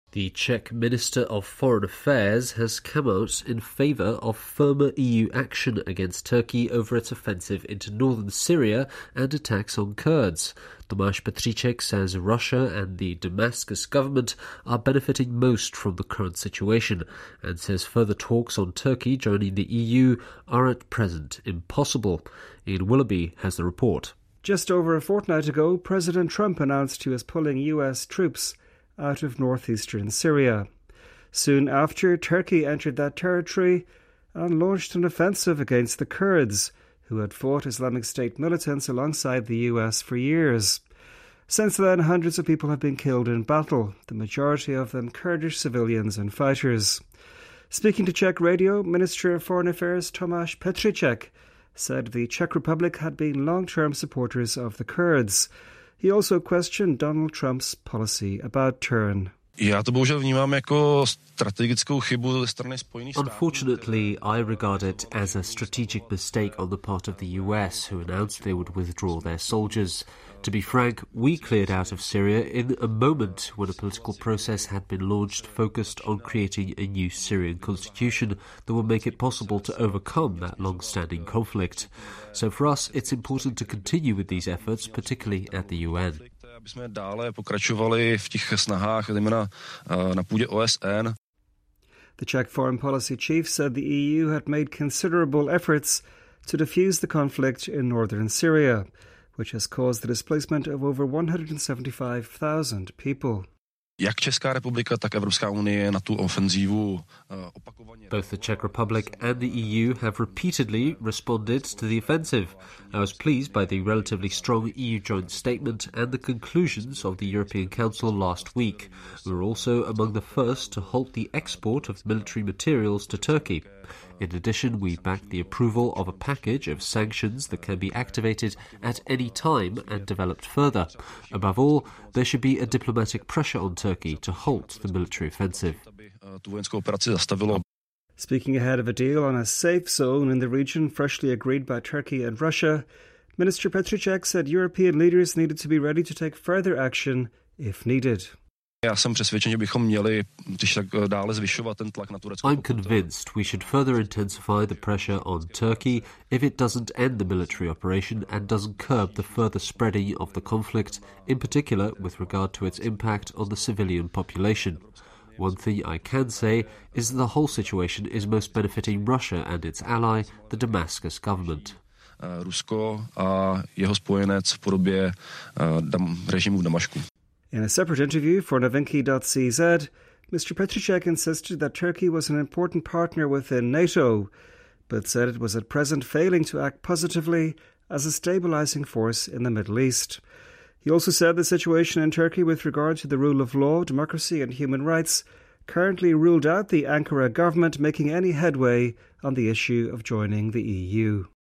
The Czech Minister of Foreign Affairs has come out in favour of firmer EU action against Turkey over its offensive into northern Syria and attacks on Kurds. Tomáš Petříček says Russia and the Damascus government are benefiting most from the current situation and says further talks on Turkey joining the EU are at present impossible. Ian Willoughby has the report. Just over a fortnight ago, President Trump announced he was pulling US troops out of northeastern Syria. Soon after, Turkey entered that territory and launched an offensive against the Kurds, who had fought Islamic State militants alongside the US for years. Since then, hundreds of people have been killed in battle, the majority of them Kurdish civilians and fighters. Speaking to Czech radio, Minister of Foreign Affairs Tomáš Petříček said the Czech Republic had been long-term supporters of the Kurds. He also questioned Donald Trump's policy about turn. Unfortunately, I regard it as a strategic mistake on the part of the US, who announced they would withdraw their soldiers. To be frank, we cleared out of Syria in a moment when a political process had been launched focused on creating a new Syrian constitution that will make it possible to overcome that long-standing conflict. So for us, it's important to continue with these efforts, particularly at the UN. The Czech foreign policy chief said the EU had made considerable efforts to defuse the conflict in northern Syria, which has caused the displacement of over 175,000 people. Both the Czech Republic and the EU have repeatedly responded to the offensive. I was pleased by the relatively strong EU joint statement and the conclusions of the European Council last week. We were also among the first to halt the export of military materials to Turkey. In addition, we backed the approval of a package of sanctions that can be activated at any time and developed further. Above all, there should be a diplomatic pressure on Turkey to halt the military offensive. Speaking ahead of a deal on a safe zone in the region freshly agreed by Turkey and Russia, Minister Petříček said European leaders needed to be ready to take further action if needed. I'm convinced we should further intensify the pressure on Turkey if it doesn't end the military operation and doesn't curb the further spreading of the conflict, in particular with regard to its impact on the civilian population. One thing I can say is that the whole situation is most benefiting Russia and its ally, the Damascus government. Rusko a jeho spojenec v podobě režimu v Damašku. In a separate interview for Novinky.cz, Mr. Petříček insisted that Turkey was an important partner within NATO, but said it was at present failing to act positively as a stabilising force in the Middle East. He also said the situation in Turkey with regard to the rule of law, democracy and human rights currently ruled out the Ankara government making any headway on the issue of joining the EU.